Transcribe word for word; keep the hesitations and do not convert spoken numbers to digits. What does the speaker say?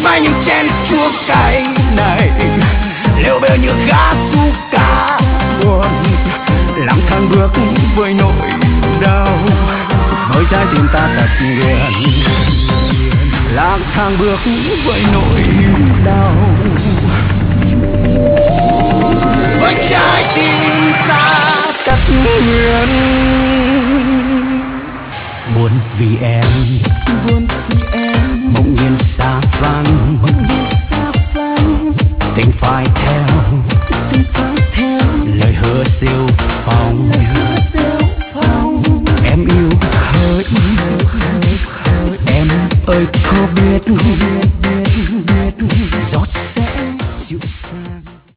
mai những chén chua cay này lêu bêu như gã su ca buồn lang thang bước với nỗi đau với trái tim ta thật nguyện lang thang bước với nỗi đau với trái tim ta thật nguyện buồn vì em buồn vì em bỗng nhiên xa vắng tình phải theo tình phải theo lời hứa siêu phong